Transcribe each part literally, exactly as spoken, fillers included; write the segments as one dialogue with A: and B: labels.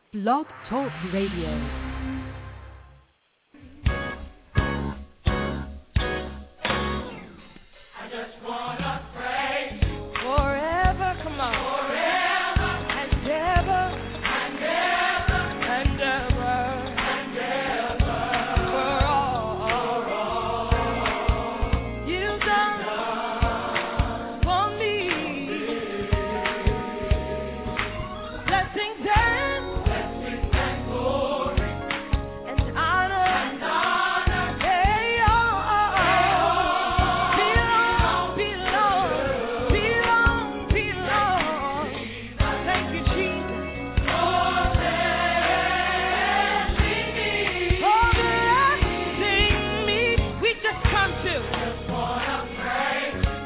A: Blog Talk Radio.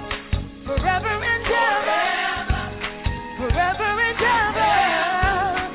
B: Forever and ever, forever and ever.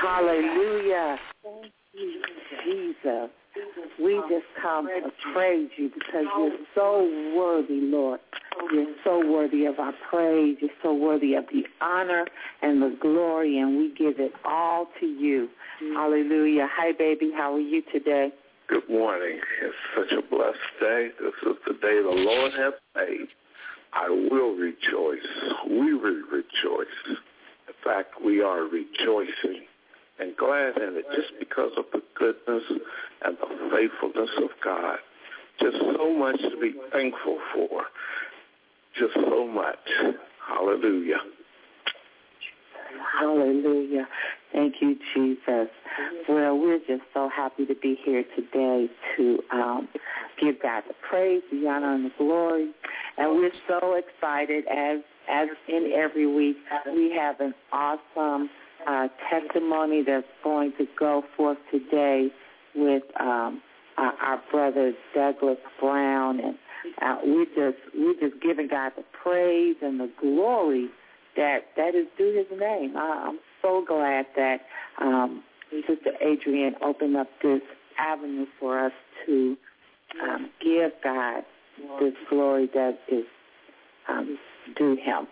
B: Hallelujah. Thank you, Jesus. We just come to praise you because you're so worthy, Lord. You're so worthy of our praise. You're so worthy of the honor and the glory, and we give it all to you. Hallelujah. Hi, baby. How are you today?
C: Good morning. It's such a blessed day. This is the day the Lord has made. I will rejoice. We will rejoice. In fact, we are rejoicing and glad in it just because of the goodness and the faithfulness of God. Just so much to be thankful for. Just so much. Hallelujah.
B: Hallelujah. Thank you, Jesus. Well, we're just so happy to be here today to um, give God the praise, the honor, and the glory. And we're so excited, as as in every week, we have an awesome uh, testimony that's going to go forth today with um, our, our brother Douglas Brown. And uh, we just we're just giving God the praise and the glory that that is due his name. I, I'm so glad that um, Sister Adrienne opened up this avenue for us to um, give God this glory that is um, due him.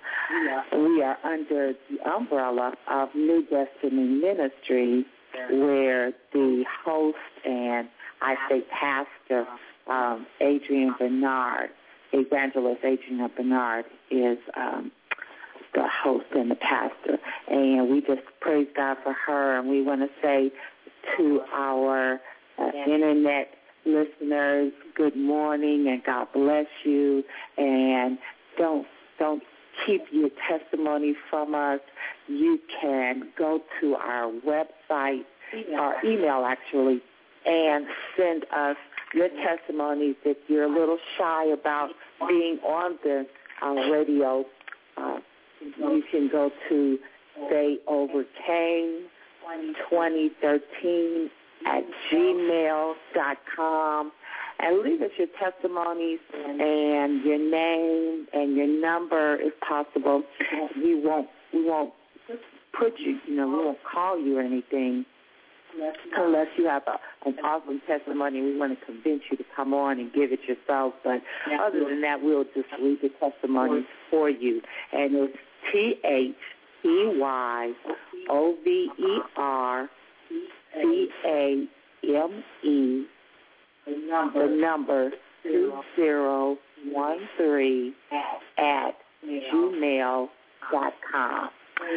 B: We are under the umbrella of New Destiny Ministries, where the host and I say pastor, um, Adrienne Bernard, Evangelist Adrienne Bernard, is um, the host and the pastor. And we just praise God for her. And we want to say to our uh, internet listeners, good morning and God bless you. And don't don't keep your testimony from us. You can go to our website, our email actually, and send us your testimonies. If you're a little shy about being on the uh, radio, uh, you can go to They Overcame twenty thirteen at gmail dot com and leave us your testimonies and your name and your number if possible. We won't we won't put you, you know, we won't call you or anything unless you have a, an awesome testimony. We want to convince you to come on and give it yourself. But other than that, we'll just read the testimonies for you. And it's T H E Y O V E R C A M E, the number two zero one three at gmail dot com.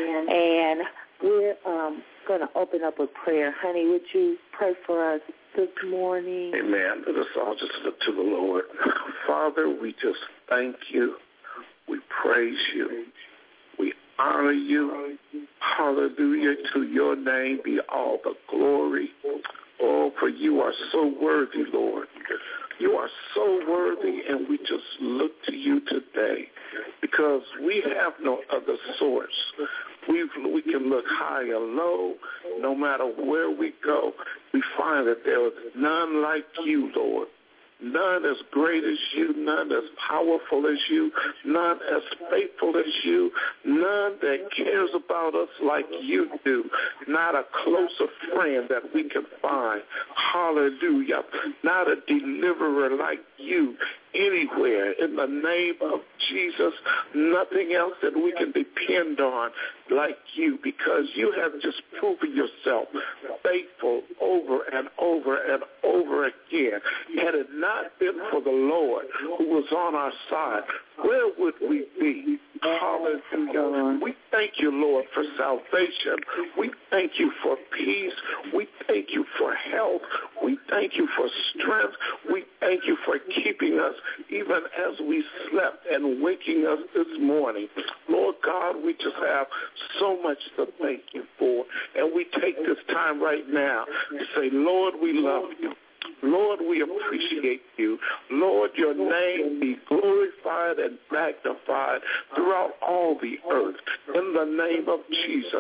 B: And we're um, going to open up with prayer. Honey, would you pray for us this morning?
C: Amen. Let us all just look to the Lord. Father, we just thank you. We praise you. We honor you. Hallelujah. To your name be all the glory. Oh, for you are so worthy, Lord. You are so worthy, and we just look to you today because we have no other source. We we can look high or low. No matter where we go, we find that there is none like you, Lord. None as great as you, none as powerful as you, none as faithful as you, none that cares about us like you do, not a closer friend that we can find. Hallelujah. Not a deliverer like you anywhere. In the name of Jesus, nothing else that we can depend on like you, because you have just proven yourself faithful over and over and over again. Had it not been for the Lord who was on our side, where would we be? Hallelujah. We thank you, Lord, for salvation. We thank you for peace. We thank you for health. We thank you for strength. We thank you for keeping us even as we slept and waking us this morning. Lord God, we just have so much to thank you for. And we take this time right now to say, Lord, we love you. Lord, we appreciate you. Lord, your name be glorified and magnified throughout all the earth. In the name of Jesus,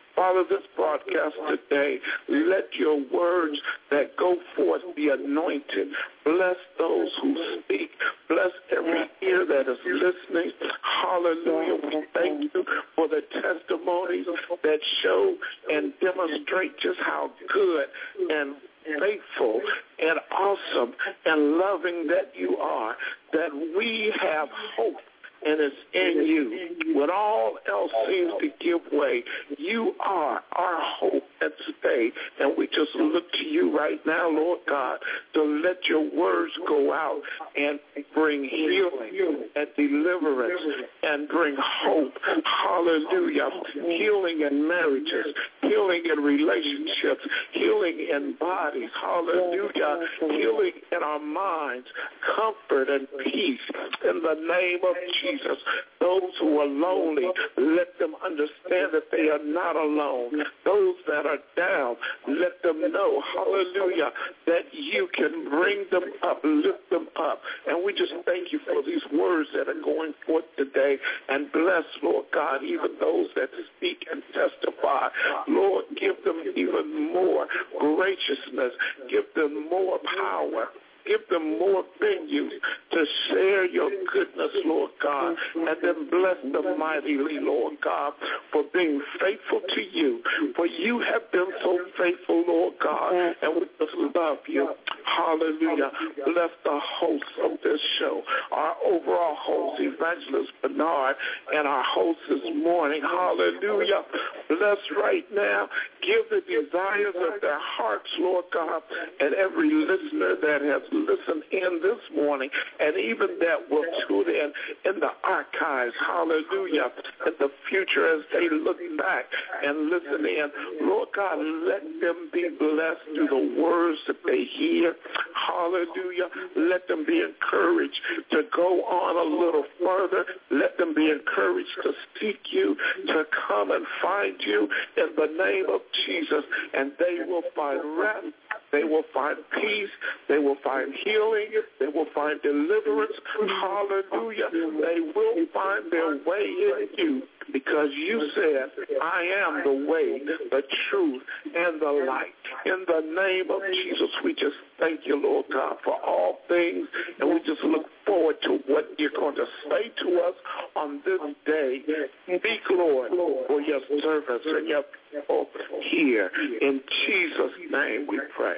C: Father, this broadcast today, let your words that go forth be anointed. Bless those who speak. Bless every ear that is listening. Hallelujah. We thank you for the testimonies that show and demonstrate just how good and faithful and awesome and loving that you are, that we have hope. And it's in you. When all else seems to give way, you are our hope and stay. And we just look to you right now, Lord God, to let your words go out and bring healing and deliverance and bring hope. Hallelujah. Healing in marriages, healing in relationships, healing in bodies. Hallelujah. Healing in our minds, comfort and peace in the name of Jesus. Jesus. Those who are lonely, let them understand that they are not alone. Those that are down, let them know, hallelujah, that you can bring them up, lift them up. And we just thank you for these words that are going forth today. And bless, Lord God, even those that speak and testify. Lord, give them even more graciousness. Give them more power. Give them more venues to share your goodness, Lord God, and then bless them mightily, Lord God, for being faithful to you. For you have been so faithful, Lord God, and we just love you. Hallelujah. Bless the host of this show, our overall host, Evangelist Bernard, and our host this morning. Hallelujah. Bless right now. Give the desires of their hearts, Lord God, and every listener that has listened in this morning, and even that will tune in in the archives, hallelujah, in the future as they look back and listen in. Lord God, let them be blessed through the words that they hear, hallelujah. Let them be encouraged to go on a little further. Let them be encouraged to seek you, to come and find you in the name of Jesus, and they will find rest. They will find peace. They will find healing. They will find deliverance. Hallelujah. They will find their way in you, because you said, I am the way, the truth, and the light. In the name of Jesus, we just thank you, Lord God, for all things, and we just look forward to what you're going to say to us on this day. Speak, Lord, for your servants and your people here. In Jesus' name we pray.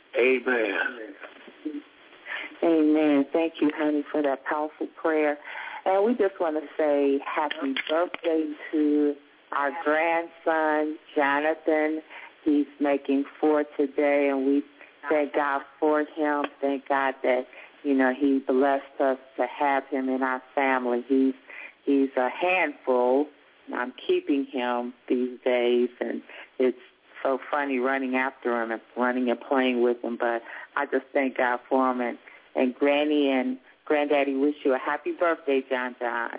C: Amen.
B: Amen. Thank you, honey, for that powerful prayer. And we just want to say happy birthday to our grandson, Jonathan. He's making four today, and we thank God for him. Thank God that, you know, he blessed us to have him in our family. He's he's a handful. I'm keeping him these days, and it's so funny running after him and running and playing with him. But I just thank God for him. And, and Granny and Granddaddy wish you a happy birthday, John John.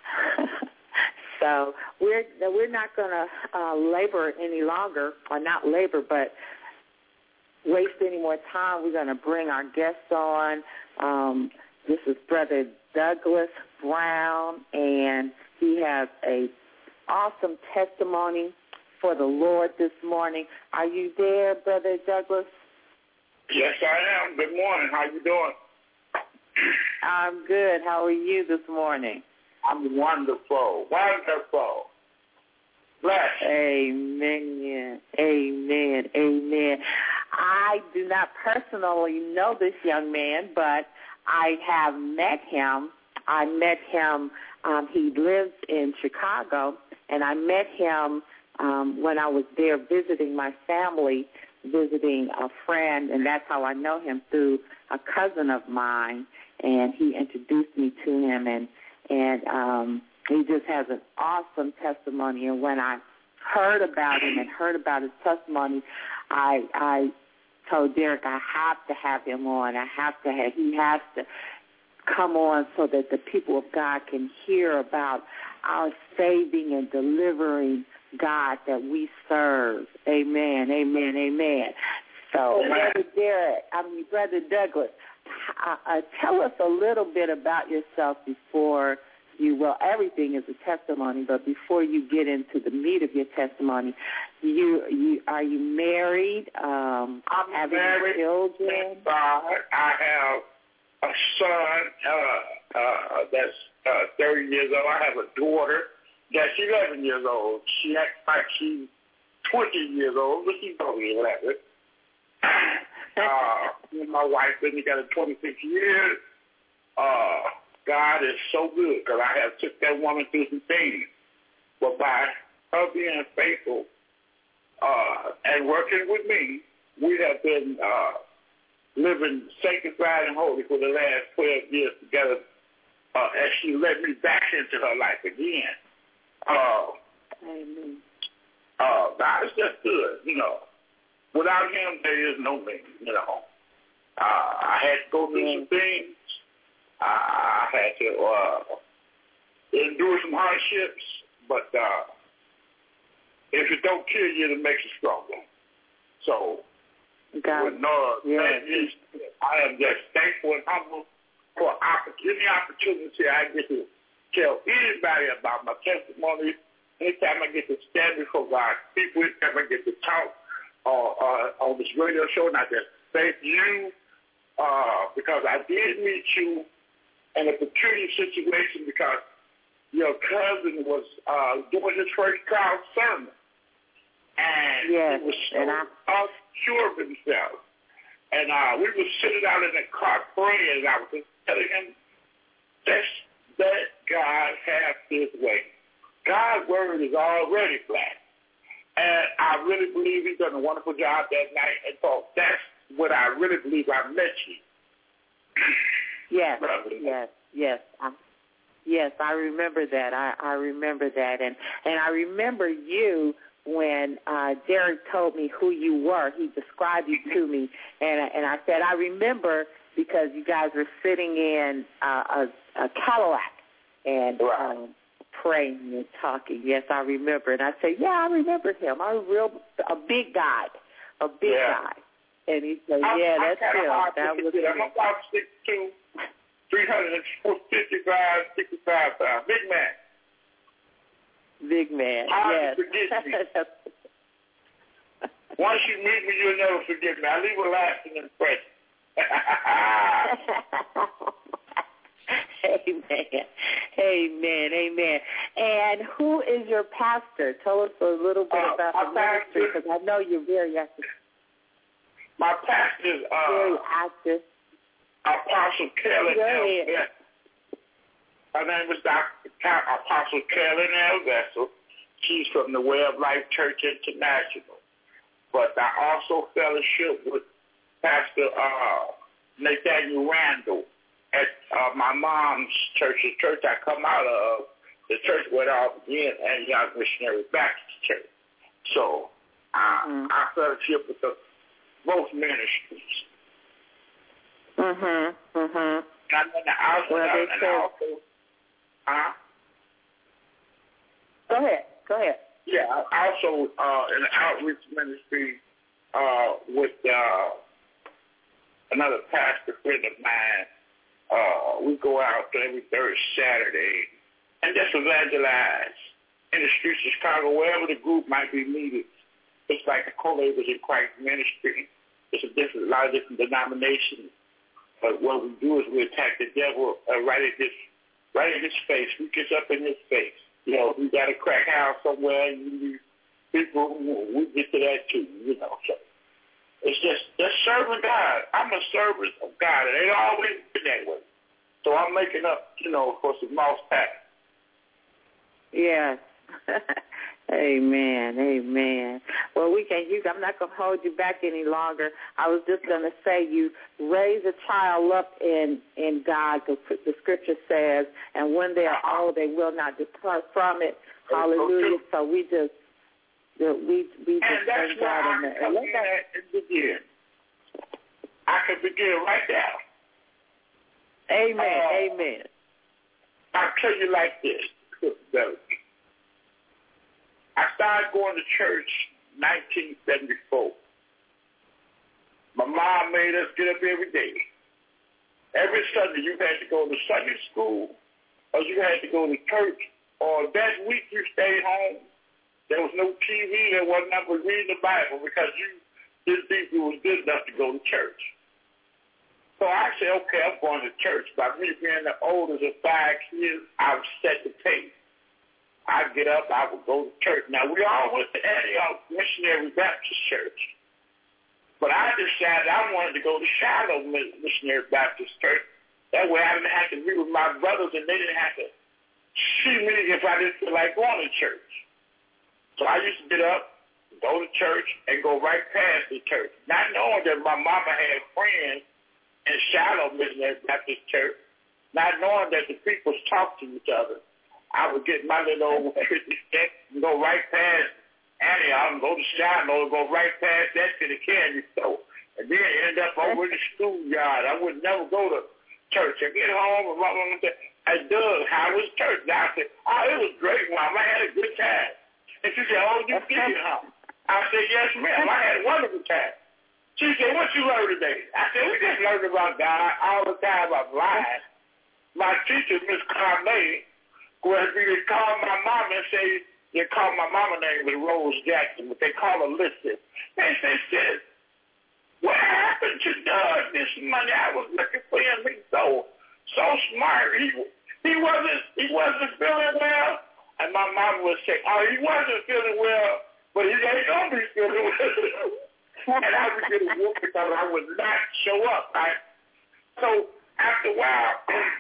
B: So we're we're not going to uh, labor any longer, or not labor, but waste any more time. We're going to bring our guests on. Um, this is Brother Douglas Brown, and he has a awesome testimony for the Lord this morning. Are you there, Brother Douglas?
C: Yes, I am. Good morning. How you doing?
B: I'm good. How are you this morning?
C: I'm wonderful. Wonderful. Bless.
B: Amen. Amen. Amen. I do not personally know this young man, but I have met him. I met him. Um, he lives in Chicago, and I met him um, when I was there visiting my family, visiting a friend, and that's how I know him, through a cousin of mine, and he introduced me to him, and and um, he just has an awesome testimony. And when I heard about him and heard about his testimony, I I told Derek I have to have him on. I have to have. He has to come on so that the people of God can hear about our saving and delivering God that we serve. Amen, amen, amen. So, Brother Derek, I mean, Brother Douglas, uh, uh, tell us a little bit about yourself before you, well, everything is a testimony, but before you get into the meat of your testimony, you you are you married? Um,
C: I'm
B: having
C: married.
B: Children?
C: God, I have a son uh, uh, that's uh, thirty years old. I have a daughter that's eleven years old. She acts like she's twenty years old, but she's only eleven. uh, me and my wife been together twenty-six years. Uh, God is so good because I have took that woman through some things. But by her being faithful uh, and working with me, we have been uh, living sanctified and holy for the last twelve years together, uh, as she led me back into her life again. Uh,
B: Amen.
C: Uh, God is just good, you know. Without him, there is no me, you know. Uh, I had to go through some things. I had to uh, endure some hardships, but uh, if it don't kill you, it makes you stronger. So,
B: God,
C: with no,
B: yeah.
C: I am just thankful and humble for any opportunity I get to tell anybody about my testimony. Anytime I get to stand before God, people, anytime I get to talk uh, uh, on this radio show, and I just thank you uh, because I did meet you in a peculiar situation because your cousin was uh, doing his first trial sermon. And
B: yes,
C: he was so
B: and I...
C: unsure of himself. And uh, we were sitting out in the car praying, and I was just telling him, let's let God have his way. God's word is already black. And I really believe he's done a wonderful job that night. And so that's what I really believe I met you.
B: Yes, yes, yes. I, yes, I remember that. I, I remember that. And, and I remember you when uh, Derek told me who you were. He described you to me. And, and I said, I remember because you guys were sitting in uh, a, a Cadillac and um, praying and talking. Yes, I remember. And I said, yeah, I remember him. I'm a real, a big guy, a big
C: yeah.
B: guy. And he said,
C: I'm,
B: yeah,
C: I'm
B: that's him. That was him.
C: I'm about six two, three fifty-five, sixty-five pounds. Big man.
B: Big man,
C: Hard
B: yes.
C: to forget me. Once you meet me, you'll never forget me. I leave a lasting impression.
B: Amen. Amen. Amen. And who is your pastor? Tell us a little bit
C: uh,
B: about the ministry, because I know you're very active.
C: My pastor is uh,
B: very active.
C: Apostle Carolyn L.
B: Very.
C: Vessel. Her name is Doctor Apostle Carolyn L. Vessel. She's from the Way of Life Church International. But I also fellowship with Pastor uh, Nathaniel Randall at uh, my mom's church, the church I come out of, the church where it all began, and Young Missionary Baptist Church. So uh, mm-hmm. I fellowship with the, both ministries.
B: Mhm. Mhm.
C: And then I also,
B: well, they
C: and
B: said,
C: also uh,
B: go ahead. Go ahead.
C: Yeah, I also uh, in the outreach ministry uh, with uh, another pastor friend of mine. Uh, we go out every third Saturday and just evangelize in the streets of Chicago, wherever the group might be needed. It's like the co-laborers in Christ ministry. It's a different, a lot of different denominations. But what we do is we attack the devil uh, right at his, right in his face. We get up in his face. You know, we got a crack house somewhere, and we, people, we get to that too. You know, so it's just that's serving God. I'm a servant of God. It ain't always been that way. So I'm making up, you know, for some lost past.
B: Yes. Amen. Amen. Well, we can. You, I'm not going to hold you back any longer. I was just going to say, you raise a child up in in God. The, the Scripture says, and when they are old, they will not depart from it. Hallelujah. So we just, we we just
C: and that's
B: thank God.
C: I
B: and,
C: can
B: and let
C: begin and begin. I can begin right now.
B: Amen.
C: Uh,
B: Amen.
C: I'll tell you like this, Belly. I started going to church in nineteen seventy-four. My mom made us get up every day. Every Sunday you had to go to Sunday school
D: or you had to go to church, or that week you stayed home. There was no T V. There wasn't nothing but reading the Bible because you didn't think you was good enough to go to church. So I said, okay, I'm going to church. By me being the oldest of five kids, I would set the pace. I'd get up, I would go to church. Now, we all went to Antioch Missionary Baptist Church. But I decided I wanted to go to Shiloh Missionary Baptist Church. That way I didn't have to be with my brothers and they didn't have to see me if I didn't feel like going to church. So I used to get up, go to church, and go right past the church. Not knowing that my mama had friends in Shiloh Missionary Baptist Church, not knowing that the people talk to each other. I would get my little old fifty cents and go right past Antioch and go to Shiloh and go right past that to the candy store. And then end up over in the schoolyard. I would never go to church. I get home and my mama said, hey, Doug, how was church? And I said, oh, it was great, Mom. I had a good time. And she said, oh, you did, huh? I said, yes, ma'am. I had a wonderful time. She said, what you learned today? I said, we just learned about God all the time about life. My teacher, Miss Carney, where we would call my mom and say, they call my mama name was Rose Jackson, but they call her Listen. They say, sis, what happened to Doug this Monday? I was looking for him. He's so so smart. He he wasn't he wasn't feeling well. And my mom would say, oh, he wasn't feeling well, but he ain't gonna be feeling well. And I would get a whoop because I would not show up, right? So after a while,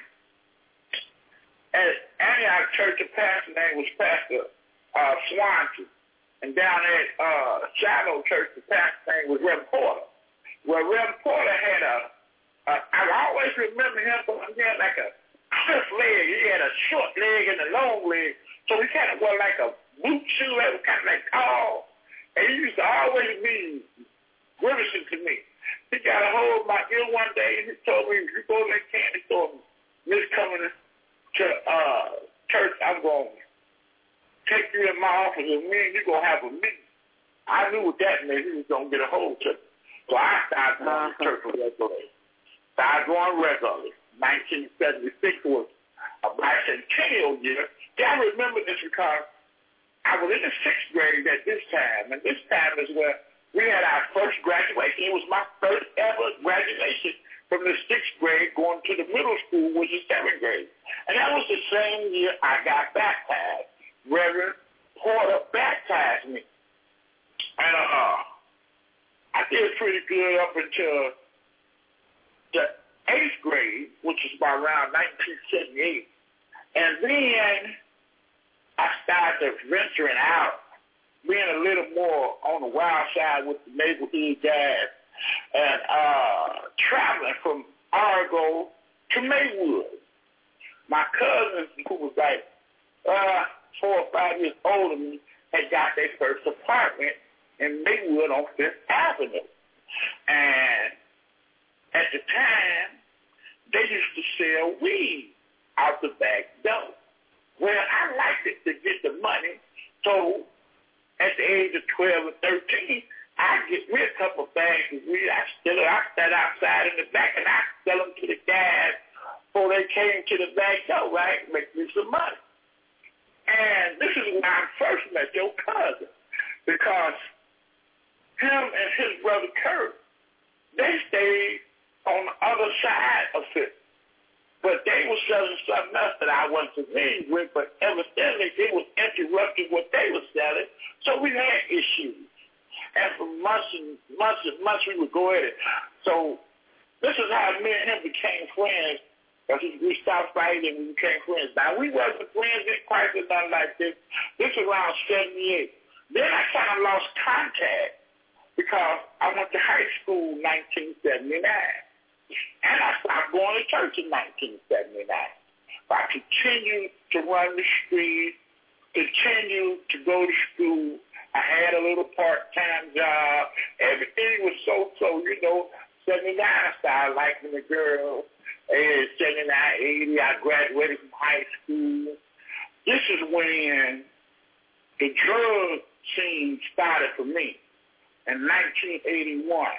D: at Antioch Church, the pastor name was Pastor uh, Swansea. And down at uh, Shiloh Church, the pastor name was Reverend Porter. Well, Reverend Porter had a, a I always remember him because he had like a stiff leg. He had a short leg and a long leg. So he kind of wore like a boot shoe that was kind of like tall. And he used to always be grimacing to me. He got a hold of my ear one day and he told me, if you go to that candy store, Miss coming to uh, church, I'm going to take you in my office and me and you going to have a meeting. I knew what that meant. He was going to get a hold of it. So I started going to church regularly. Started going regularly. nineteen seventy-six was a bicentennial year. Yeah, I remember this because I was in the sixth grade at this time, and this time is where we had our first graduation. It was my first ever graduation from the sixth grade going to the middle school, which is seventh grade. And that was the same year I got baptized. Reverend Porter baptized me. And uh, I did pretty good up until the eighth grade, which is by around nineteen seventy-eight. And then I started venturing out, being a little more on the wild side with the neighborhood guys, and uh, traveling from Argo to Maywood. My cousin, who was like uh, four or five years older than me, had got their first apartment in Maywood on Fifth Avenue. And at the time, they used to sell weed out the back door. Well, I liked it to get the money, so at the age of twelve or thirteen, I get me a couple bags of weed. I still I sat outside in the back, and I sell them to the guys before they came to the back door, right? Make me some money. And this is when I first met your cousin, because him and his brother Kurt, they stayed on the other side of it. But they were selling something else that I wasn't familiar with, but evidently they was interrupting what they were selling, so we had issues. And for months and months and months we would go at it. So this is how me and him became friends. We stopped fighting and we became friends. Now, we wasn't friends in quite or nothing like this. This was around seventy-eight. Then I kind of lost contact because I went to high school in nineteen seventy-nine. And I stopped going to church in nineteen seventy-nine. I continued to run the street, continued to go to school. I had a little part-time job. Everything was so-so, you know. seventy-nine, I started liking the girls. And seventy-nine, eighty, I graduated from high school. This is when the drug scene started for me in nineteen eighty-one.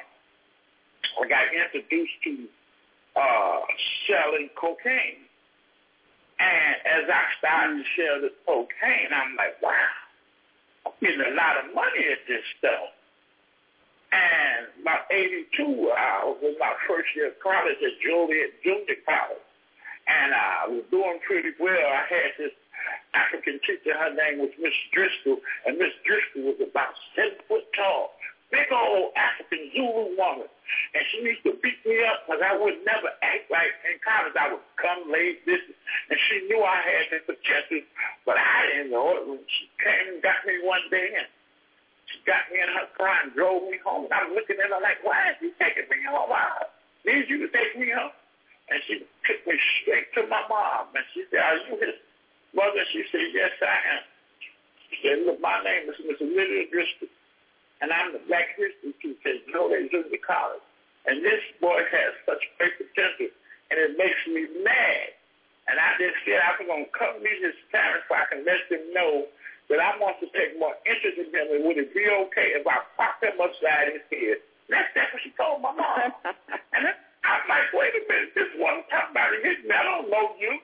D: I got introduced to uh, selling cocaine. And as I started to sell this cocaine, I'm like, wow, I'm getting a lot of money at this stuff. And about eighty-two, I was in my first year of college at Joliet Junior College. And I was doing pretty well. I had this African teacher, her name was Miss Driscoll, and Miss Driscoll was about seven foot tall, big old African Zulu woman. And she used to beat me up because I would never act right in college. I would come late, this, and she knew I had the potential, but I didn't know it. When she came and got me one day, and she got me in her car and drove me home. And I was looking at her like, why is she taking me home? I need you to take me home. And she took me straight to my mom. And she said, are you his mother? She said, yes, I am. She said, look, my name is Miss Lydia Driscoll, and I'm the Black History teacher at Joliet Junior College. And this boy has such great potential, and it makes me mad. And I just said I was going to come meet his parents so I can let them know that I want to take more interest in him, and would it be okay if I pop him upside his head? That's, that's what she told my mom. And I'm like, wait a minute, this one talking about hitting me. I don't know you.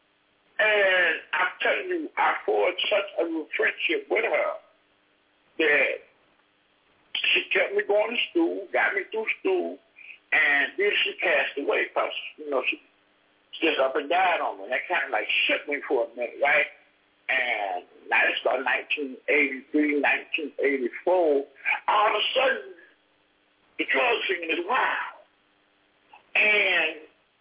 D: And I'm telling you, I forged such a friendship with her that she kept me going to school, got me through school, and then she passed away because, you know, she just up and died on me. And that kind of like shook me for a minute, right? And now it's about nineteen eighty-three, nineteen eighty-four. All of a sudden, the drug scene is wild. And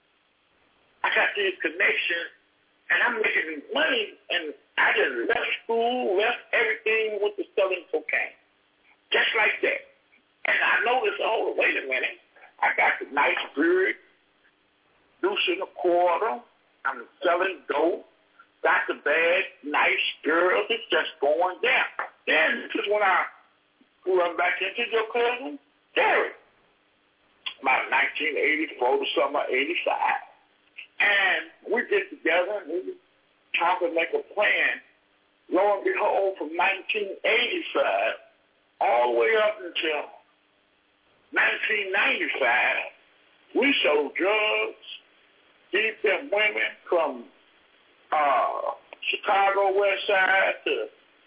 D: I got these connections, and I'm making money, and I just left school, left everything with the selling cocaine. Just like that. And I noticed, oh, wait a minute. I got the nice beard, deuce in a quarter. I'm selling dope. Got the bad, nice girls. It's just going down. Then this is when I run back into your cousin, Derek. About nineteen eighty-four to summer eighty-five. And we get together and we talk and make a plan. Lo and behold, from nineteen eighty-five all the way up until nineteen ninety-five, we sold drugs, deep in women from uh, Chicago West Side to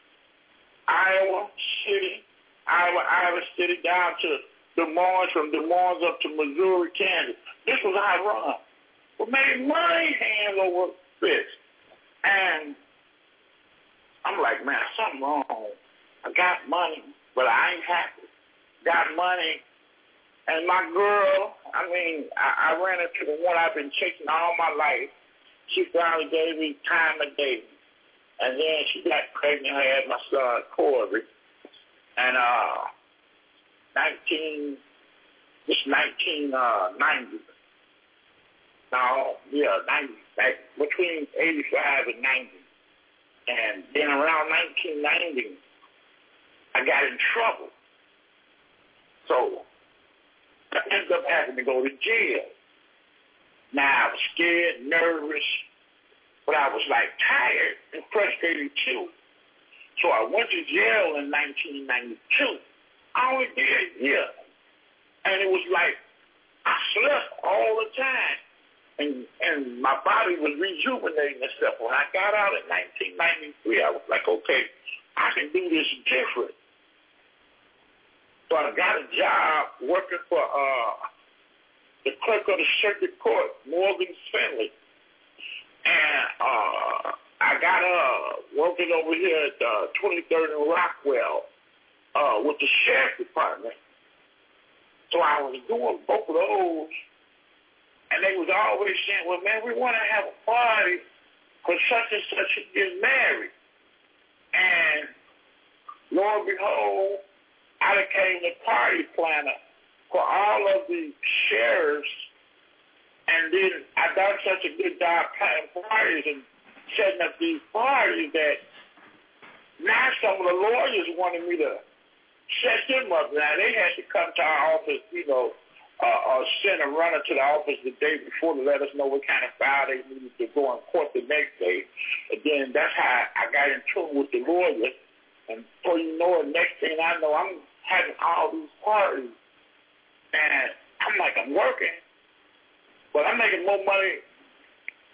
D: Iowa City, Iowa, Iowa City, down to Des Moines, from Des Moines up to Missouri, Kansas. This was our run. We made money hand over fist. And I'm like, man, something wrong. I got money, but I ain't happy. Got money. And my girl, I mean, I, I ran into the one I've been chasing all my life. She finally gave me time of day. And then she got pregnant. I had my son, Corey. And uh, nineteen, this nineteen ninety. No, yeah, ninety, like between eighty-five and ninety. And then around nineteen ninety, I got in trouble. So I ended up having to go to jail. Now, I was scared, nervous, but I was like tired and frustrated too. So I went to jail in nineteen ninety-two. I only did a year. And it was like I slept all the time. And and my body was rejuvenating itself. When I got out in nineteen ninety-three, I was like, okay, I can do this different. So I got a job working for uh, the clerk of the circuit court, Morgan Finley. And uh, I got uh, working over here at uh, twenty-third and Rockwell uh, with the sheriff department. So I was doing both of those. And they was always saying, well, man, we want to have a party for such and such to get married. And lo and behold, I became the party planner for all of the sheriffs. And then I done such a good job planning parties and setting up these parties that now some of the lawyers wanted me to set them up. Now, they had to come to our office, you know, Uh, or send a runner to the office the day before to let us know what kind of file they needed to go in court the next day. And then that's how I got in trouble with the lawyer. And before you know it, next thing I know, I'm having all these parties. And I'm like, I'm working, but I'm making more money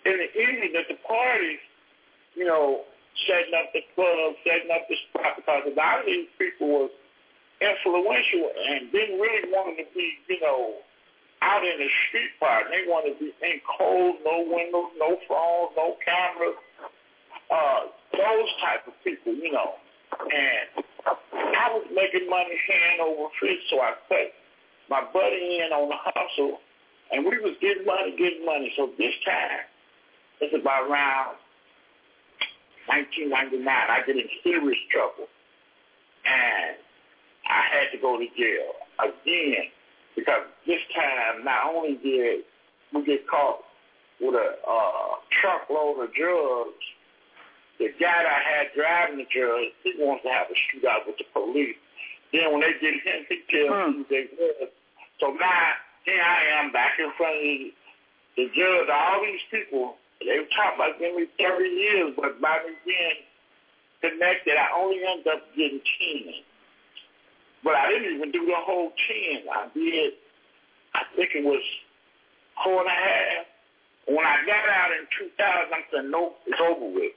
D: in the evening at the parties, you know, setting up the club, setting up the spot, because a lot of these people was influential and didn't really want to be, you know, out in the street part. They wanted to be enclosed, no windows, no phones, no cameras, uh, those type of people, you know. And I was making money hand over fist, so I put my buddy in on the hustle, and we was getting money, getting money. So this time, it's about around nineteen ninety-nine, I get in serious trouble. And I had to go to jail again, because this time not only did we get caught with a uh, truckload of drugs, the guy that I had driving the drugs, he wants to have a shootout with the police. Then when they get him, he tells hmm. me who they were. So now, here I am back in front of the, the judge, all these people. They were talking about giving me thirty years, but by me being connected, I only ended up getting ten. But I didn't even do the whole ten. I did, I think it was four and a half. When I got out in two thousand, I said, nope, it's over with.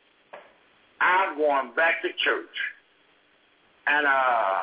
D: I'm going back to church. And uh,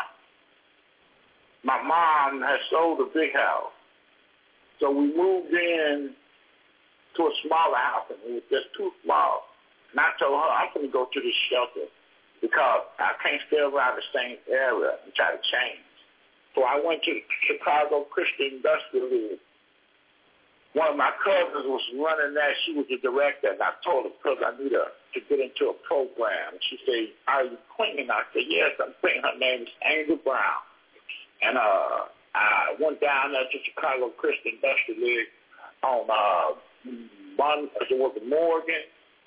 D: my mom had sold a big house. So we moved in to a smaller house, and it was just too small. And I told her, I'm going to go to this shelter because I can't stay around the same area and try to change. So I went to Chicago Christian Industrial League. One of my cousins was running that. She was the director, and I told her, because I need her to get into a program. She said, are you cleaning? I said, yes, I'm cleaning. Her name is Angel Brown. And uh, I went down there to Chicago Christian Industrial League on uh, Mon- it was Morgan,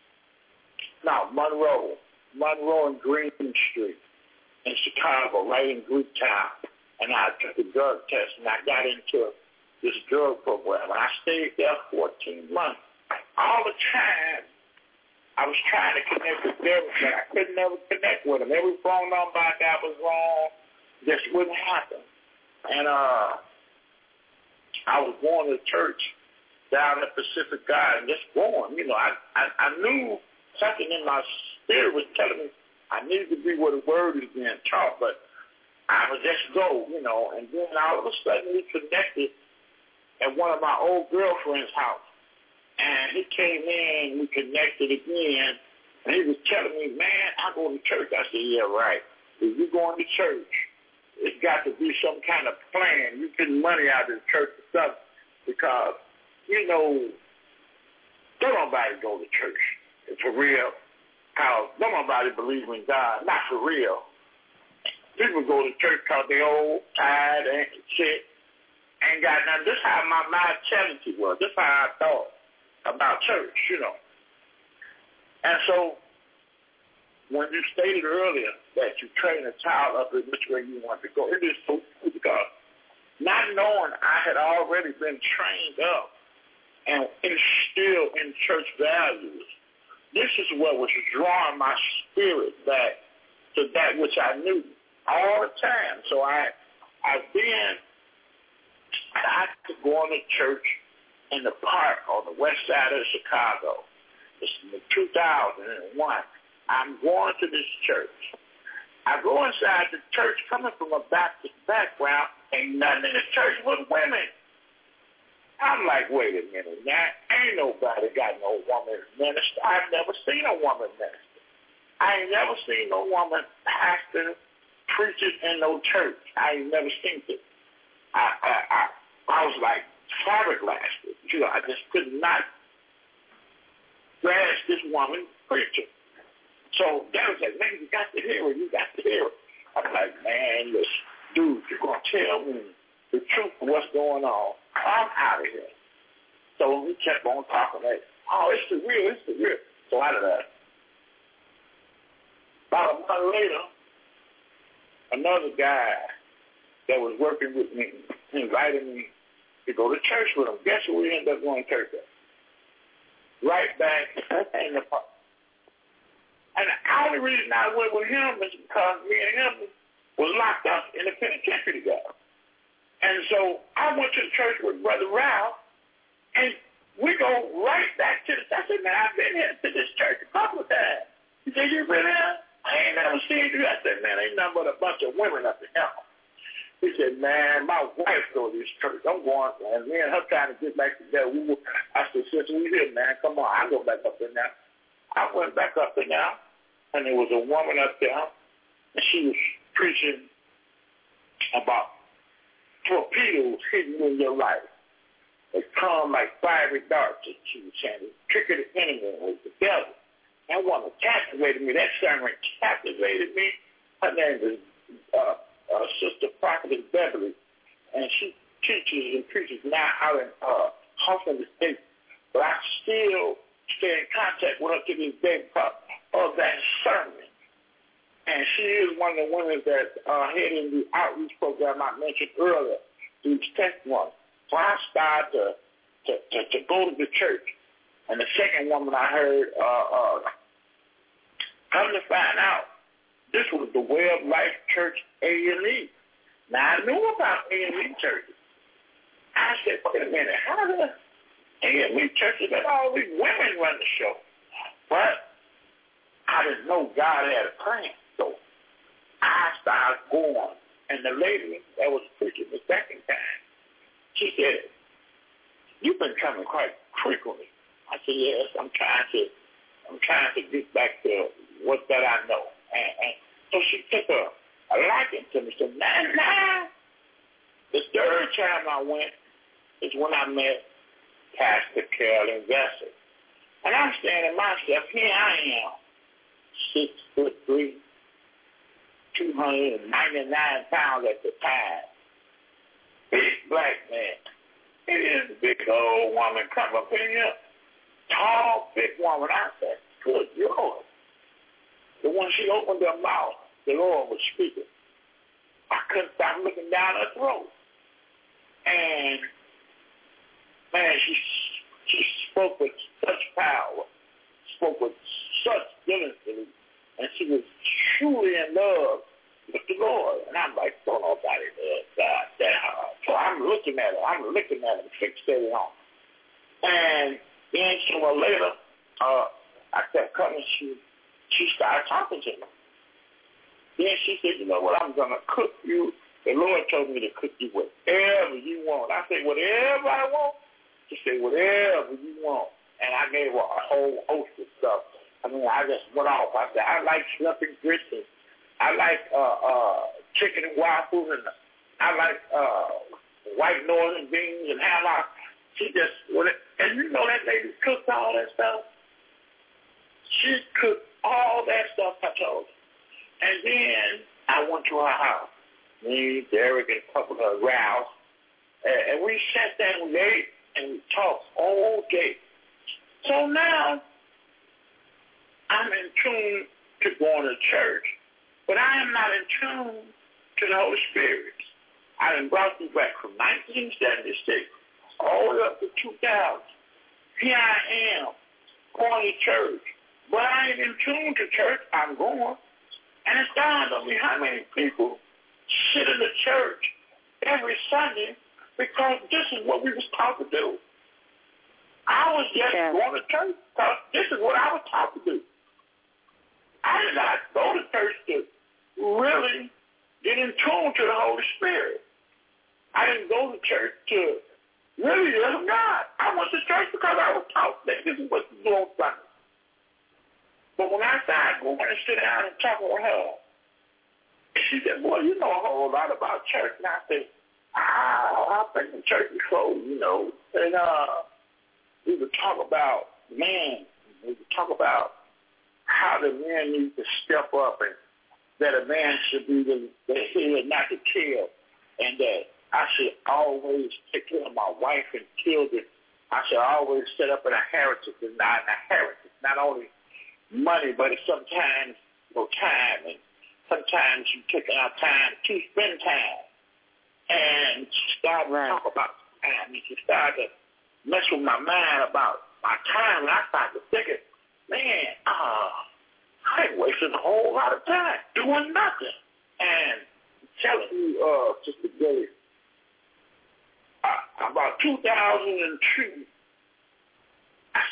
D: no, Monroe, Monroe and Green Street in Chicago, right in Greektown. And I took a drug test, and I got into this drug program. And I stayed there fourteen months. All the time, I was trying to connect with them, but I couldn't never connect with them. Every phone number I got was wrong. Just wouldn't happen. And uh, I was going to church down at Pacific Garden, just going. You know, I, I, I knew something in my spirit was telling me I needed to be where the word is being taught, but I would just go, you know. And then all of a sudden we connected at one of my old girlfriend's house. And he came in, we connected again, and he was telling me, man, I go to church. I said, yeah, right. If you're going to church, it's got to be some kind of plan. You get money out of the church or something, because, you know, don't nobody go to church for real. How don't nobody believe in God, not for real. People go to church because they old, tired, and sick, ain't got nothing. This is how my mentality was. This is how I thought about church, you know. And so when you stated earlier that you train a child up in which way you want to go, it is so cool, because not knowing I had already been trained up and instilled in church values, this is what was drawing my spirit back to that which I knew all the time. So I, I've been, I had to go on to church in the park on the west side of Chicago. This is in two thousand one. I'm going to this church. I go inside the church coming from a Baptist background, ain't nothing in the church but women. I'm like, wait a minute, now, ain't nobody got no woman minister. I've never seen a woman minister. I ain't never seen no woman pastor, preacher in no church. I ain't never seen it. I, I, I, I was like flabbergasted. You know, I just could not grasp this woman preacher. So that was like, man, you got to hear it. You got to hear it. I'm like, man, listen, dude, you're going to tell me the truth of what's going on. I'm out of here. So we kept on talking like, oh, it's the real, it's the real. So out of that, about a month later, another guy that was working with me invited me to go to church with him. Guess where we ended up going to church at? Right back in the park. And the only reason I went with him is because me and him was locked up in the penitentiary together. And so I went to church with Brother Ralph, and we go right back to the, I said, man, I've been here to this church a couple of times. He said, you been here? I ain't never seen you. I said, man, ain't nothing but a bunch of women up in here. He said, man, my wife goes to this church. I'm going, and me and her trying to get back together. We were, I said, sister, we here, man. Come on, I go back up in there. I went back up in there, and there was a woman up there, and she was preaching about torpedoes hidden in your life. They come like fiery darts, and she was saying, the trick of the enemy was the devil. That woman captivated me. That sermon captivated me. Her name is uh, uh, Sister Prophetess Beverly, and she teaches and preaches now out in uh, Houston State. But I still stay in contact with her to this day because of that sermon. And she is one of the women that are uh, heading the outreach program I mentioned earlier, these testimonies. So I started to, to, to, to go to the church. And the second woman I heard, uh, uh, come to find out, this was the Way of Life Church A and E. Now, I knew about A and E churches. I said, wait a minute, how do A and E churches let all these women run the show? But I didn't know God had a plan. So I started going. And the lady that was preaching the second time, she said, you've been coming quite frequently. I said, yes, I'm trying to I'm trying to get back to what that I know. And, and so she took a, a liking to me. So now, now, the third time I went is when I met Pastor Carolyn Vesey. And I'm standing myself, here I am, six foot three, two hundred ninety-nine pounds at the time. Big black man. It is a big old woman come up in here. Tall, big woman. I said, good Lord. But when she opened her mouth, the Lord was speaking. I couldn't stop looking down her throat. And, man, she she spoke with such power, spoke with such diligence, and she was truly in love with the Lord. And I'm like, don't nobody love God that hard. So I'm looking at her. I'm looking at her, fixated on. And then somewhere later, uh, I kept coming. She she started talking to me. Then she said, you know what, I'm going to cook you. The Lord told me to cook you whatever you want. I said, whatever I want? She said, whatever you want. And I gave her a whole host of stuff. I mean, I just went off. I said, I like shrimp and grits. I like uh, uh, chicken and waffles. And I like uh, white northern beans and ham. She just, and you know that lady cooked all that stuff? She cooked all that stuff, I told her. And then I went to her house. Me, Derek, and a couple of Ralph. And we sat there and we ate and we talked all day. So now I'm in tune to going to church, but I am not in tune to the Holy Spirit. I done brought you back from nineteen seventy-six all the way up to two thousand. Here I am, going to church. But I ain't in tune to church. I'm going. And it dawned on me how many people sit in the church every Sunday because this is what we was taught to do. I was just yeah. going to church because this is what I was taught to do. I did not go to church to really get in tune to the Holy Spirit. I didn't go to church to really love God. I went to church because I was taught that this is what you do on Sunday. But when I started going and sit down and talk with her, she said, boy, you know a whole lot about church. And I said, ah, I think the church is closed, you know. And uh, we would talk about men. We would talk about how the men need to step up and that a man should be the, the head, not the tail. And that I should always take care of my wife and children. I should always set up an inheritance and not an inheritance, not only money, but it's sometimes you know, time, and sometimes you take our time to spend time. And she started right. to talk about time, and she started to mess with my mind about my time, and I started to think, man, uh, I ain't wasting a whole lot of time doing nothing. And telling you, uh, Sister Billy, uh, about two thousand two,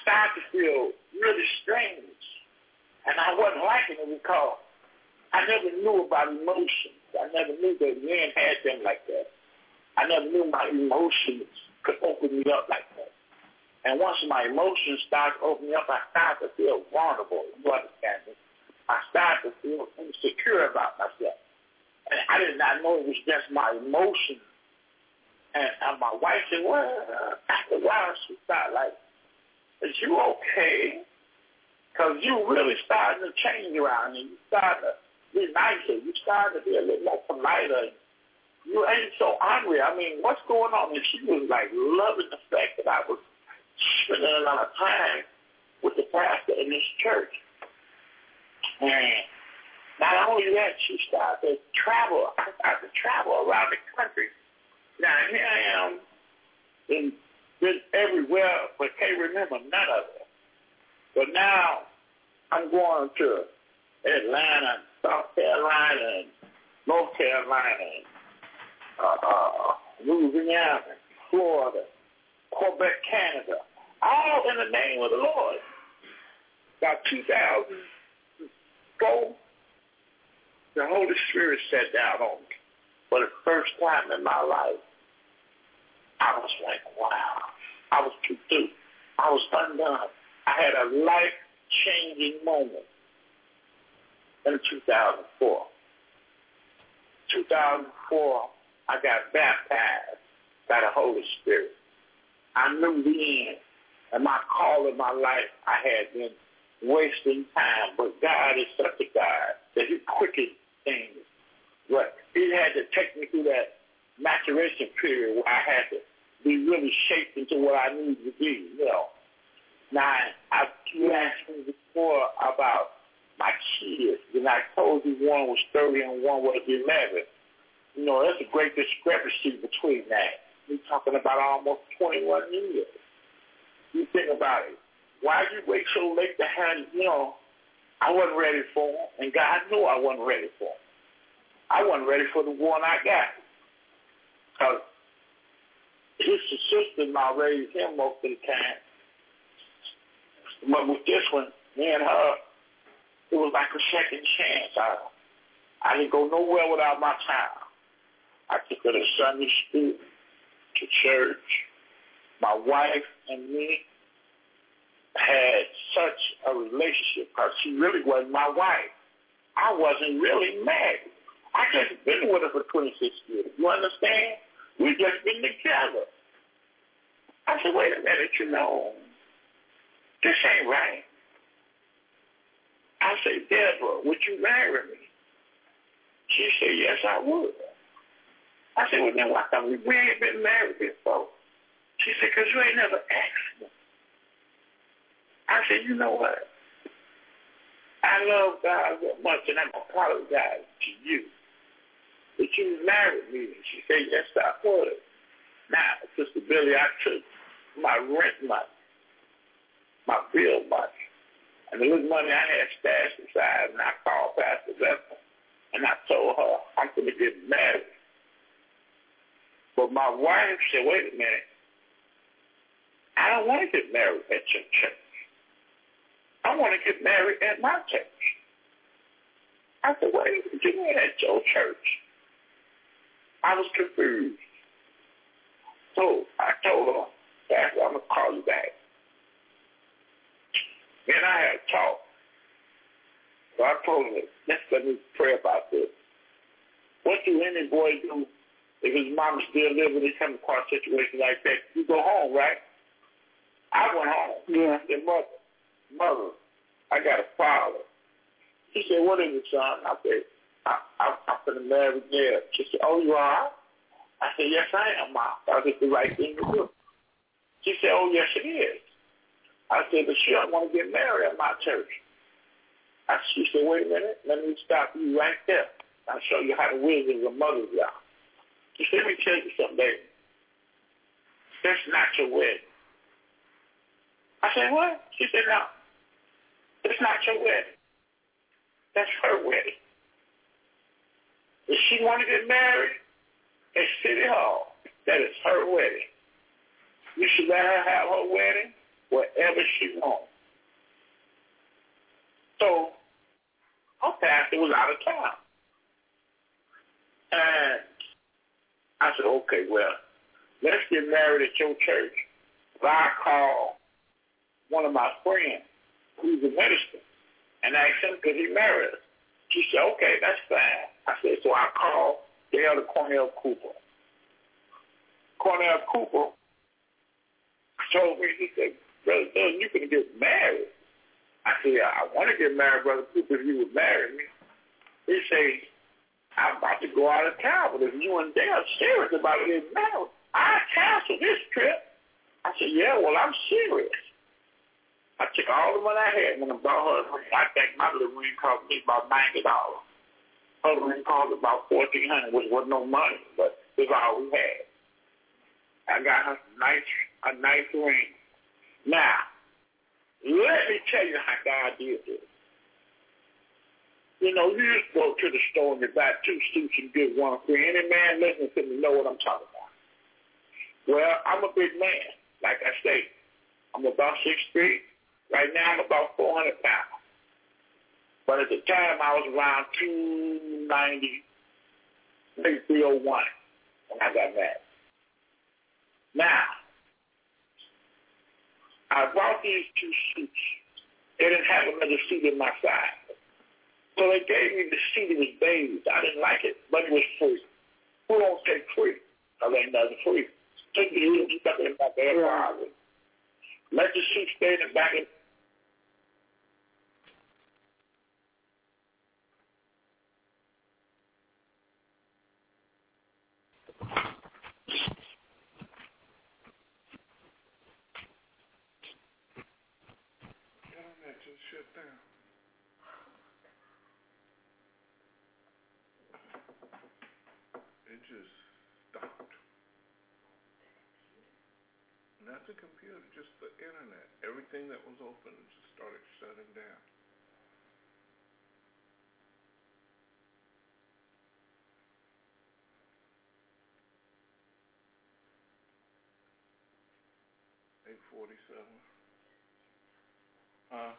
D: started to feel really strange. And I wasn't liking it because I never knew about emotions. I never knew that men had them like that. I never knew my emotions could open me up like that. And once my emotions started opening up, I started to feel vulnerable. You understand me? I started to feel insecure about myself. And I did not know it was just my emotions. And, and my wife said, well, after a while, she started like, is you okay? Because you really starting to change around and you starting to be nicer. You starting to be a little more politer. You ain't so angry. I mean, what's going on? And she was like loving the fact that I was spending a lot of time with the pastor in this church. And not only that, she started to travel. I started to travel around the country. Now, here I am in, been everywhere, but can't remember none of it. But now I'm going to Atlanta, South Carolina, and North Carolina, and, uh, uh, Louisiana, Florida, Quebec, Canada, all in the name of the Lord. About two thousand four, the Holy Spirit sat down on me. For the first time in my life, I was like, wow. I was too through. I was undone. I had a life-changing moment in two thousand four. two thousand four, I got baptized by the Holy Spirit. I knew then, in my call in my life, I had been wasting time. But God is such a God that He quickens things. But He had to take me through that maturation period where I had to be really shaped into what I needed to be, you know. Now, I, you asked me before about my kids, and I told you one was thirty and one was eleven. You know, there's a great discrepancy between that. We're talking about almost twenty-one years. You think about it. Why did you wait so late to have, you know, I wasn't ready for them, and God knew I wasn't ready for them. I wasn't ready for the one I got. Because his sister-in-law raised him most of the time. But with this one, me and her, it was like a second chance. I, I didn't go nowhere without my time. I took her to Sunday school, to church. My wife and me had such a relationship because she really wasn't my wife. I wasn't really married. I just been with her for twenty-six years. You understand? We just been together. I said, wait a minute, you know, this ain't right. I said, Deborah, would you marry me? She said, yes, I would. I said, well, then why come we, we ain't been married before? She said, because you ain't never asked me. I said, you know what? I love God so much, and I'm going to apologize to you. But you married me. She said, yes, I would. Now, Sister Billy, I took my rent money, my bill money, and the little money I had stashed aside, and I called Pastor Bethel, and I told her I'm going to get married. But my wife said, wait a minute. I don't want to get married at your church. I want to get married at my church. I said, wait, what do you mean at your church? I was confused. So I told her, Pastor, I'm going to call you back. Then I had a talk. So I told her, let's let me pray about this. What do any boy do if his mama still living and he come across a situation like that? You go home, right? I went home.
B: Yeah.
D: I said, mother, mother, I got a father. She said, what is it, son? I said, I, I, I'm going to marry Gail. She said, oh, you are? I said, yes, I am, Mom. That's the right thing to do. She said, oh, yes, it is. I said, but she don't want to get married at my church. I, she said, wait a minute. Let me stop you right there. I'll show you how the wisdom of mothers are. She said, let me tell you something, baby. That's not your wedding. I said, what? She said, no. It's not your wedding. That's her wedding. If she want to get married at City Hall, that is her wedding. You should let her have her wedding wherever she wants. So her pastor was out of town. And I said, okay, well, let's get married at your church. So I called one of my friends who's a minister and asked him could he marry us. She said, okay, that's fine. I said, so I called the elder Cornell Cooper. Cornell Cooper told me, he said, Brother Doug, you can get married. I said, I want to get married, Brother Cooper, if you would marry me. He said, I'm about to go out of town, but if you and Dale are serious about getting married, I cancel this trip. I said, yeah, well, I'm serious. I took all the money I had when I bought her a ring. I think my little ring cost me about ninety dollars. Her ring cost about fourteen hundred dollars, which wasn't no money, but it was all we had. I got her a nice, a nice ring. Now, let me tell you how God did this. You know, you just go to the store and you buy two suits and get one free. Any man listening to me know what I'm talking about. Well, I'm a big man. Like I say, I'm about six feet. Right now, I'm about four hundred pounds. But at the time, I was around two ninety, maybe three oh one when I got married. Now, I bought these two suits. They didn't have another suit in my size. So they gave me the suit that was beige. I didn't like it, but it was free. Who don't take free? Because ain't nothing free. Take the suit stuck in my bed for Let the suit stay in the back of
C: not the computer, just the internet. Everything that was open just started shutting down. eight forty-seven. Huh?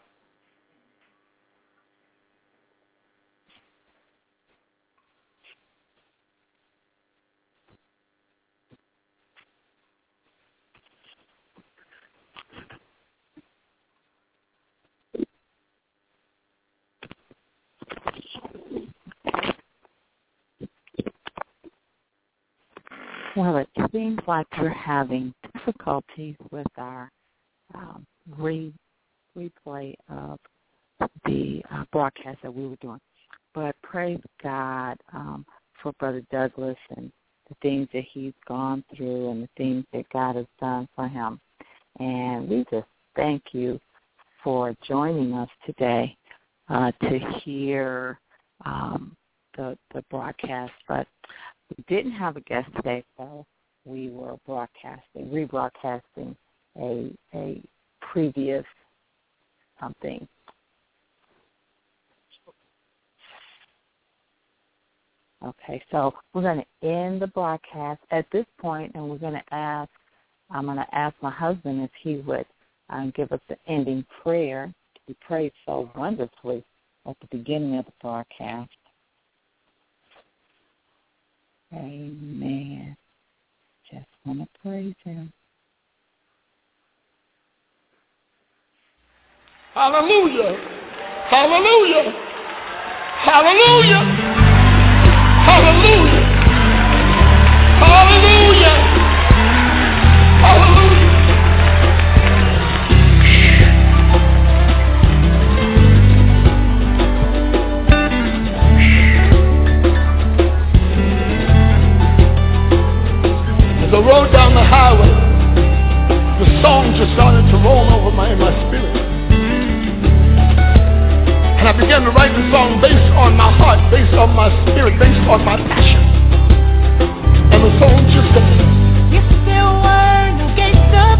A: Well, it seems like we're having difficulties with our um, re- replay of the uh, broadcast that we were doing. But praise God um, for Brother Douglas and the things that he's gone through and the things that God has done for him. And we just thank you for joining us today uh, to hear um, the, the broadcast. But we didn't have a guest today, so we were broadcasting, rebroadcasting a a previous something. Okay, so we're going to end the broadcast at this point, and we're going to ask, I'm going to ask my husband if he would um, give us the ending prayer. He prayed so wonderfully at the beginning of the broadcast. Amen. Just want to praise him.
E: Hallelujah. Hallelujah. Hallelujah. Hallelujah. Hallelujah. Hallelujah. As I rode down the highway, the song just started to roll over my, in my spirit. And I began to write the song based on my heart, based on my spirit, based on my passion. And the song just goes, if there were no gates of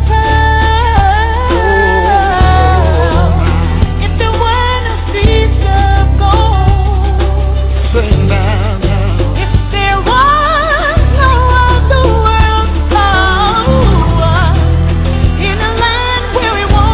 E: pearl, if there were no seas of gold, sing now. In a land where we want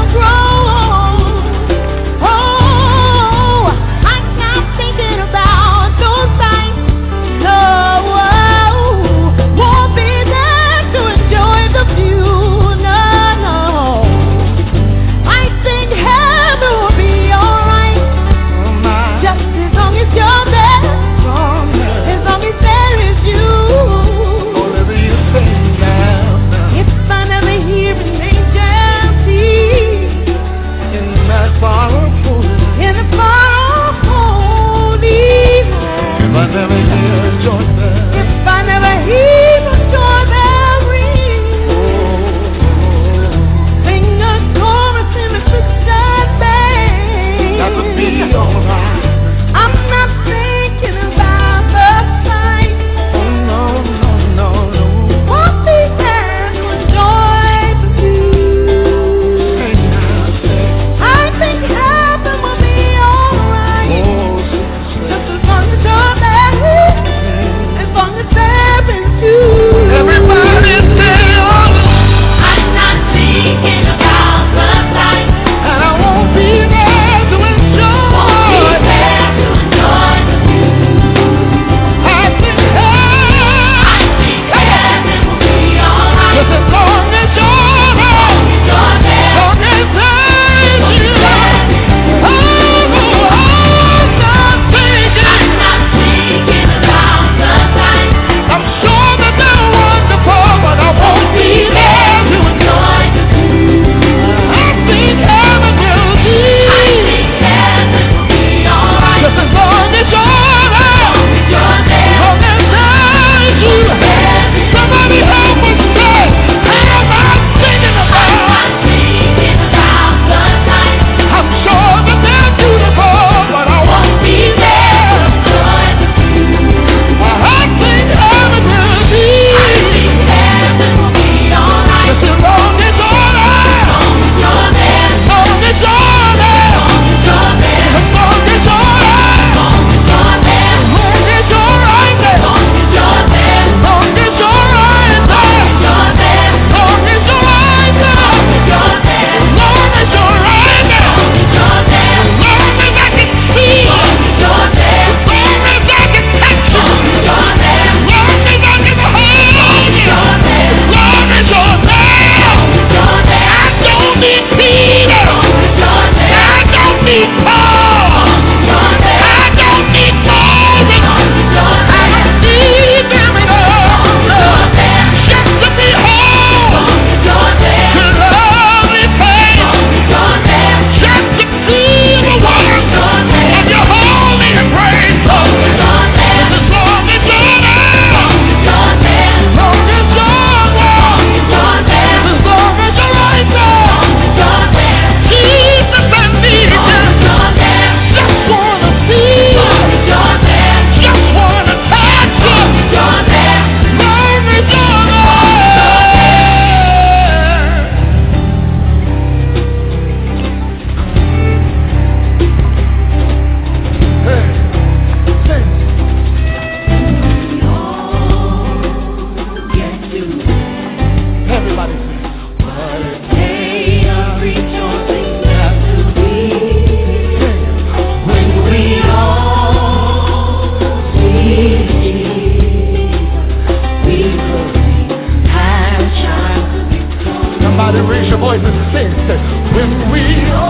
E: voice and sing. When we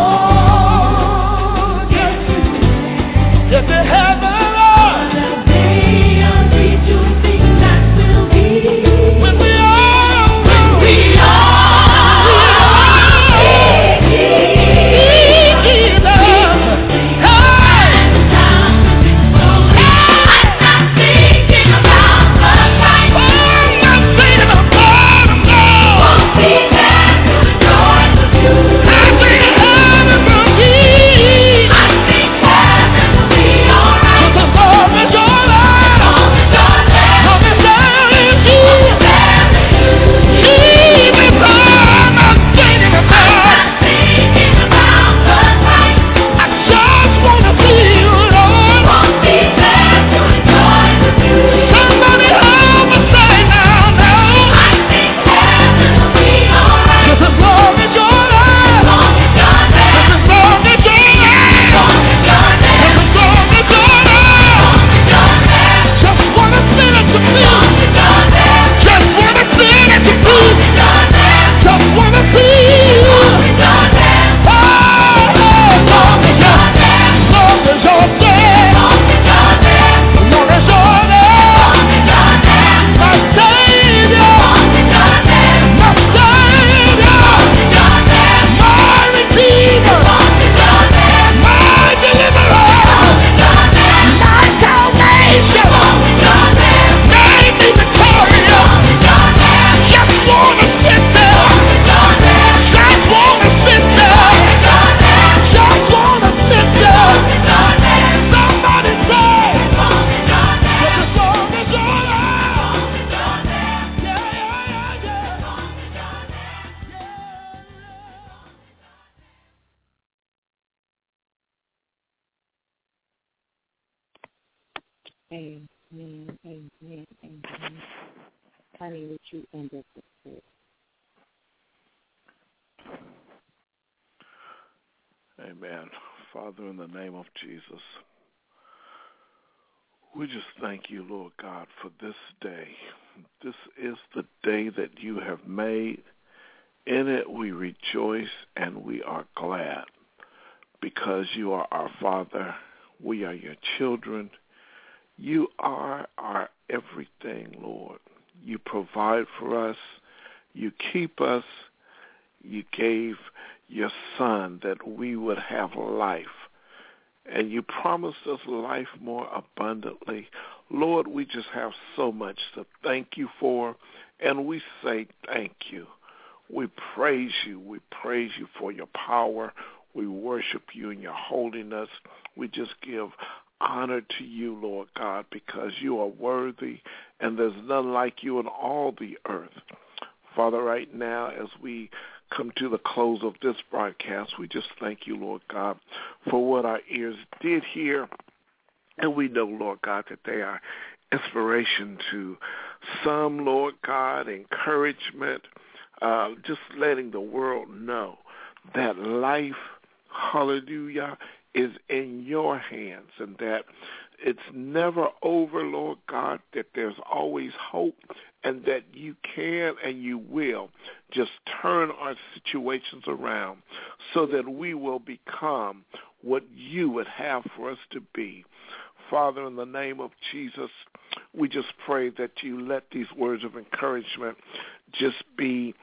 E: all get to, get to heaven.
A: Amen, amen, amen. Honey, would you end us with prayer?
C: Amen. Father, in the name of Jesus, we just thank you, Lord God, for this day. This is the day that you have made. In it we rejoice and we are glad because you are our Father. We are your children. You are our everything, Lord. You provide for us. You keep us. You gave your Son that we would have life. And you promised us life more abundantly. Lord, we just have so much to thank you for, and we say thank you. We praise you. We praise you for your power. We worship you in your holiness. We just give honor to you, Lord God, because you are worthy, and there's none like you in all the earth. Father, right now, as we come to the close of this broadcast, we just thank you, Lord God, for what our ears did hear. And we know, Lord God, that they are inspiration to some, Lord God, encouragement, uh, just letting the world know that life, hallelujah, is in your hands and that it's never over, Lord God, that there's always hope and that you can and you will just turn our situations around so that we will become what you would have for us to be. Father, in the name of Jesus, we just pray that you let these words of encouragement just be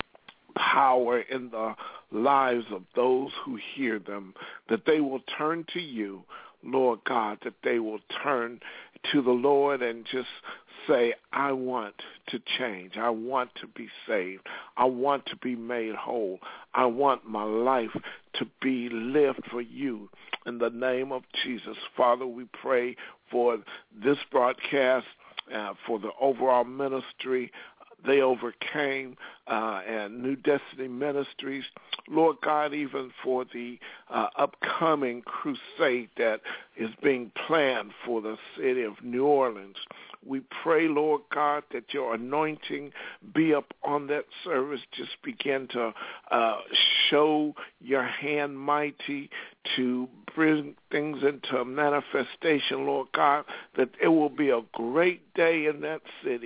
C: power in the lives of those who hear them, that they will turn to you, Lord God, that they will turn to the Lord and just say, I want to change. I want to be saved. I want to be made whole. I want my life to be lived for you. In the name of Jesus, Father, we pray for this broadcast, uh, for the overall ministry. They overcame, uh, and New Destiny Ministries, Lord God, even for the uh, upcoming crusade that is being planned for the city of New Orleans. We pray, Lord God, that your anointing be up on that service. Just begin to uh, show your hand mighty to bring things into manifestation, Lord God, that it will be a great day in that city.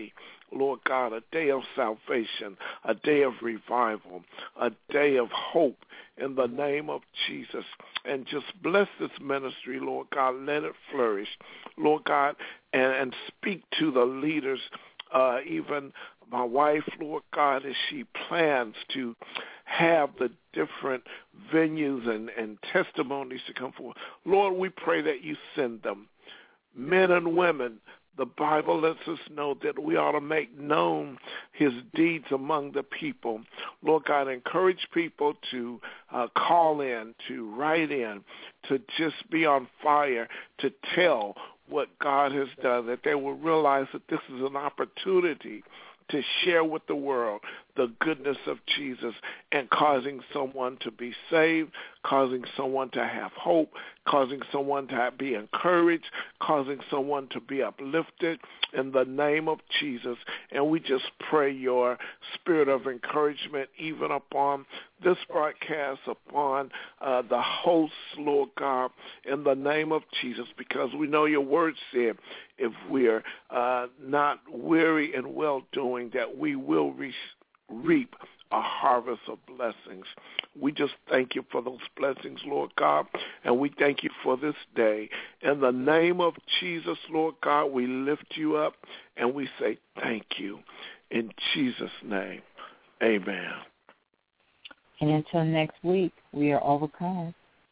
C: Lord God, a day of salvation, a day of revival, a day of hope in the name of Jesus. And just bless this ministry, Lord God. Let it flourish, Lord God, and, and speak to the leaders, uh, even my wife, Lord God, as she plans to have the different venues and, and testimonies to come forward. Lord, we pray that you send them, men and women. The Bible lets us know that we ought to make known his deeds among the people. Lord God, encourage people to uh, call in, to write in, to just be on fire, to tell what God has done, that they will realize that this is an opportunity to share with the world the goodness of Jesus and causing someone to be saved, causing someone to have hope, causing someone to be encouraged, causing someone to be uplifted in the name of Jesus. And we just pray your spirit of encouragement even upon this broadcast, upon uh, the hosts, Lord God, in the name of Jesus, because we know your word said if we're uh, not weary in well-doing, that we will re- reap a harvest of blessings. We just thank you for those blessings, Lord God, and we thank you for this day. In the name of Jesus, Lord God, we lift you up and we say thank you. In Jesus' name, amen.
A: And until next week, we are overcome.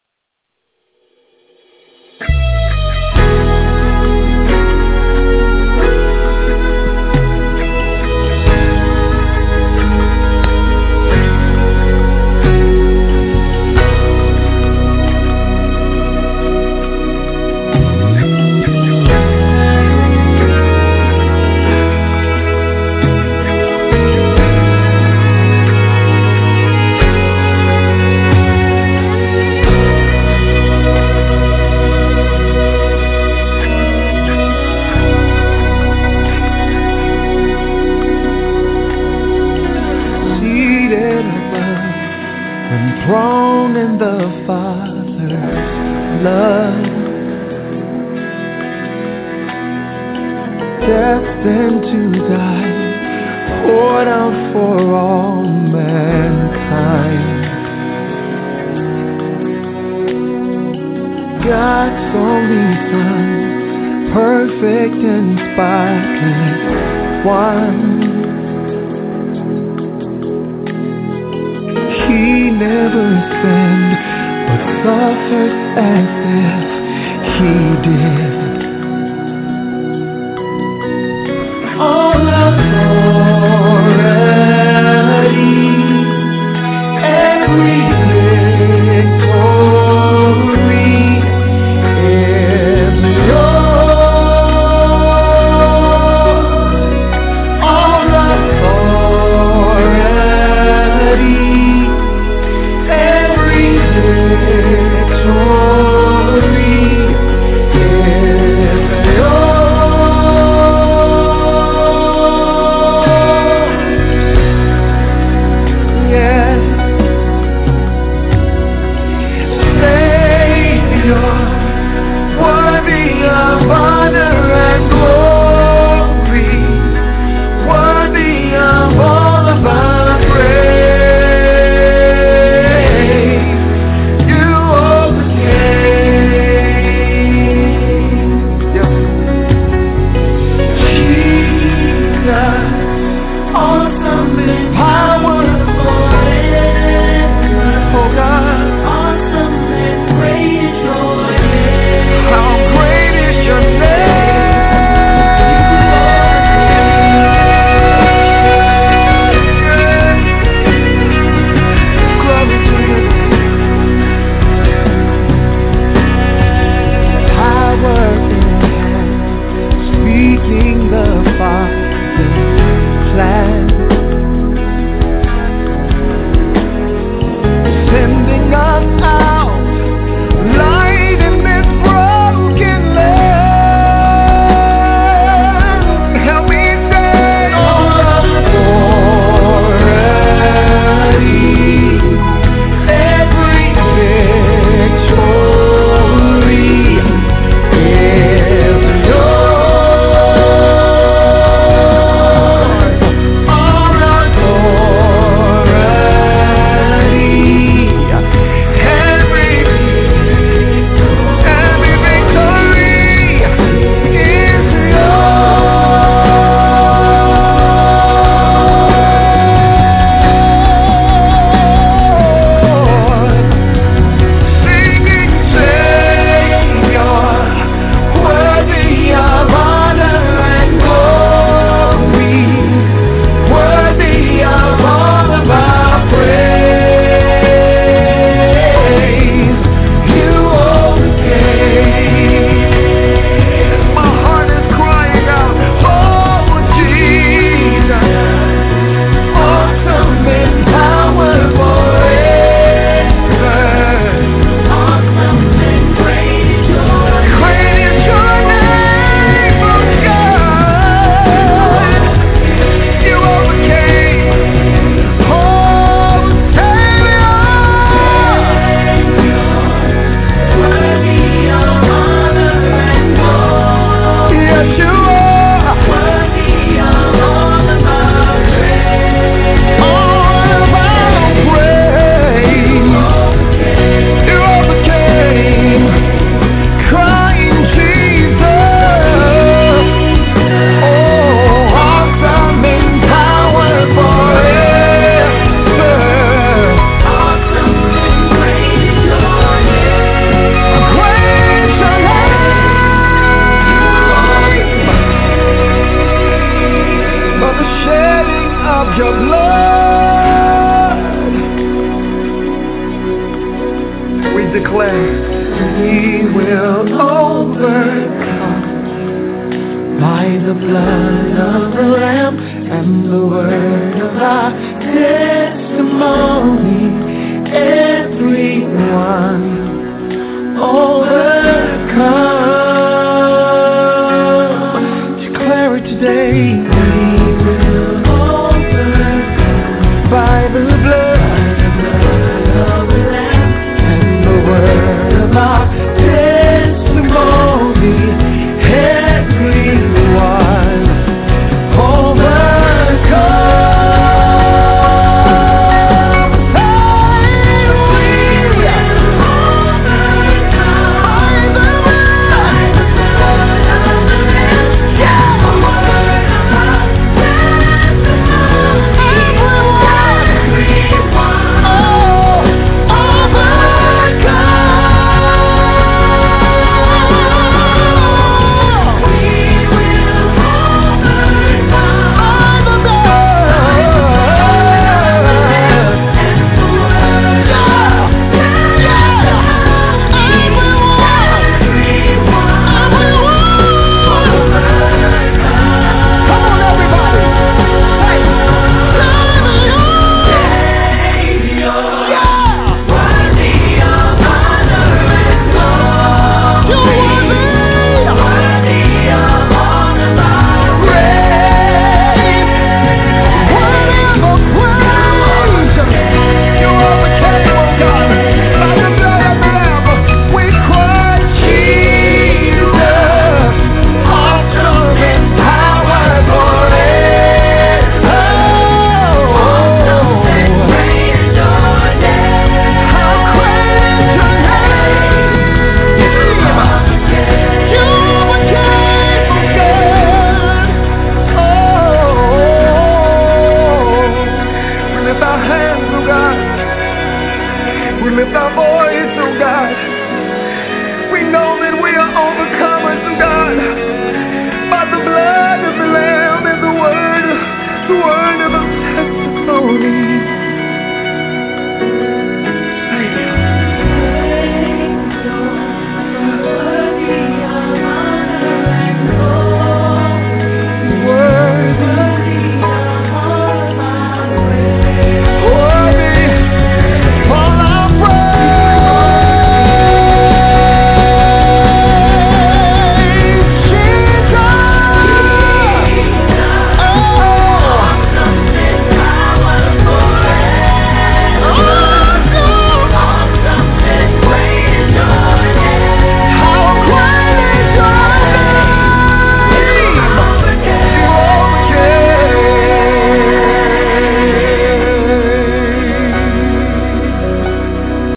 F: Thrown in the Father's love, destined to die, poured out for all mankind. God's only Son, perfect and spotless one. He never sinned, but suffered as if he did. All authority, every victory is yours. All your blood, we declare we will overcome by the blood of the Lamb and the word of our testimony. Everyone over